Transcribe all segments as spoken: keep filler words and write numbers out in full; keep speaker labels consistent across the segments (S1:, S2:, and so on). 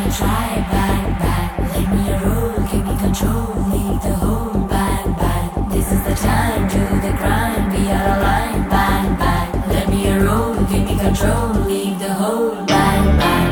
S1: try, bang, bang. Let me roll, give me control, lead the whole, bang, bang. This is the time, do the grind, be out of line, bang, bang. Let me roll, give me control, lead the whole, bang, bang.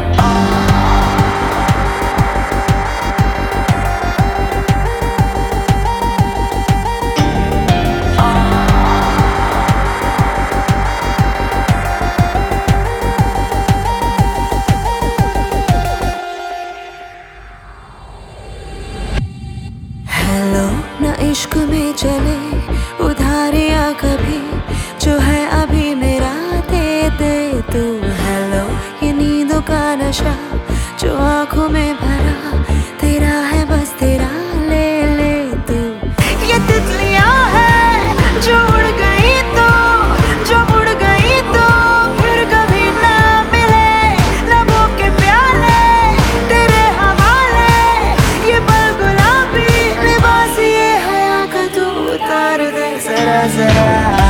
S2: ना इश्क में चले उधारियाँ कभी, जो है अभी मेरा दे दे तू। हेलो ये नींदों का नशा जो आंखों में भरा, तेरा है बस तेरा, ले ले तू। ये तितलियाँ हैं जो उड़ गई तो, जो उड़ गई तो फिर कभी ना मिले, लबों के प्याले तेरे हवाले, ये पल गुलाबी लिबास ये हया का तू उतार दे जरा जरा।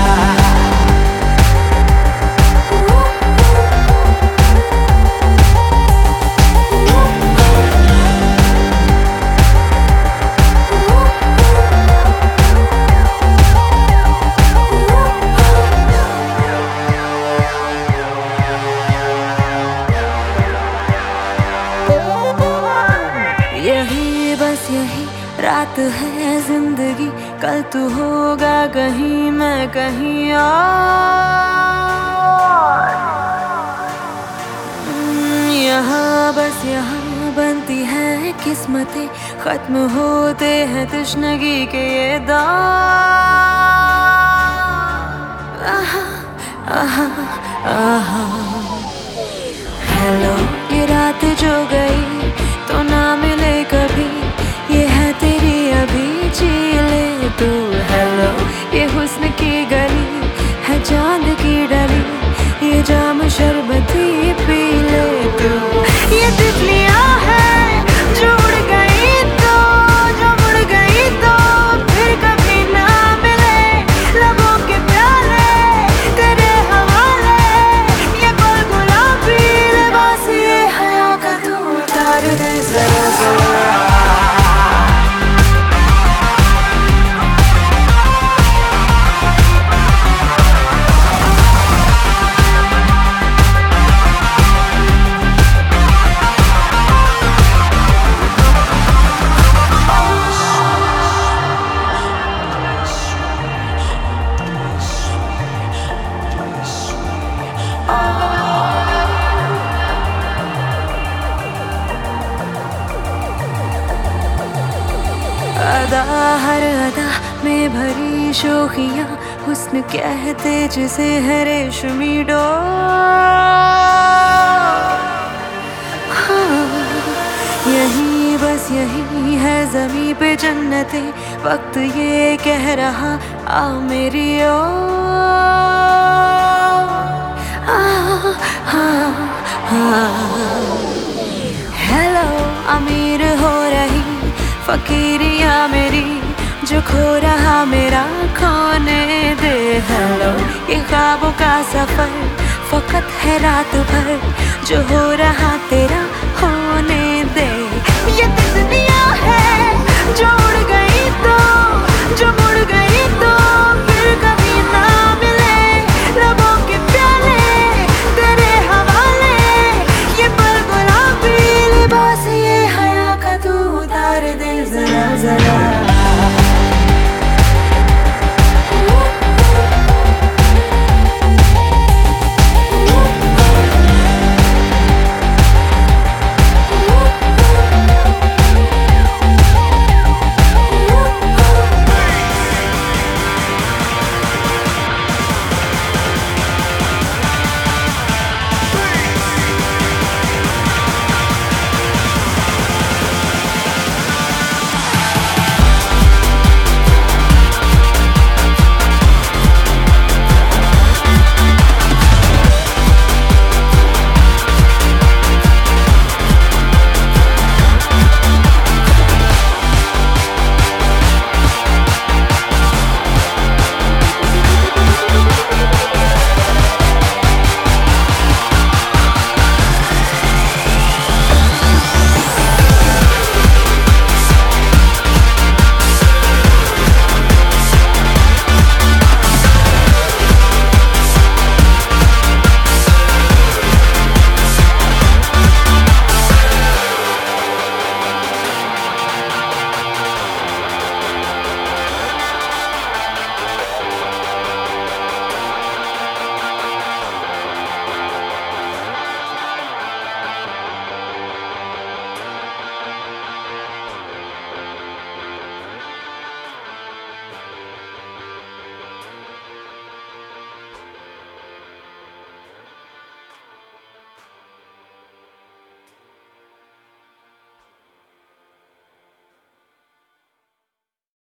S2: यही बस यही रात है जिंदगी, कल तू होगा कहीं मैं कहीं और। यहाँ बस यहाँ बनती है किस्मतें, खत्म होते हैं तश्नगी के ये दौर। आहा आहा आहा। हेलो ये रात जो गई तो ना मिले कभी, ये है तेरी अभी, जी ले तू। हेलो ये हुस्न की गली है चांद की डली, ये जाम शरबती पी ले तू। ये तितलियाँ हैं जो उड़ गई तो, जो उड़ गई तो फिर कभी ना मिले, लबों के प्याले तेरे हवाले, ये पल गुलाबी लिबास ये हया का तू उतार दे जरा जरा। अदा हर अदा में भरी शोखियाँ, हुस्न कहते जिसे है रेशमी डोर। हाँ, यही बस यही है ज़मीं पे जन्नते, वक्त ये कह रहा आ मेरी ओर। हेलो अमीर हो रही फकीरिया मेरी, जो खो रहा मेरा खोने दे। हेलो ये ख्वाबों का सफर फकत है रात भर, जो हो रहा तेरा होने दे। ये तितलियाँ हैं जो उड़ गई तो, जो उड़ गई तो फिर कभी ना मिले, लबों के प्याले तेरे हवाले, ये पल गुलाबी लिबास ये हया का तू उतार दे जरा जरा।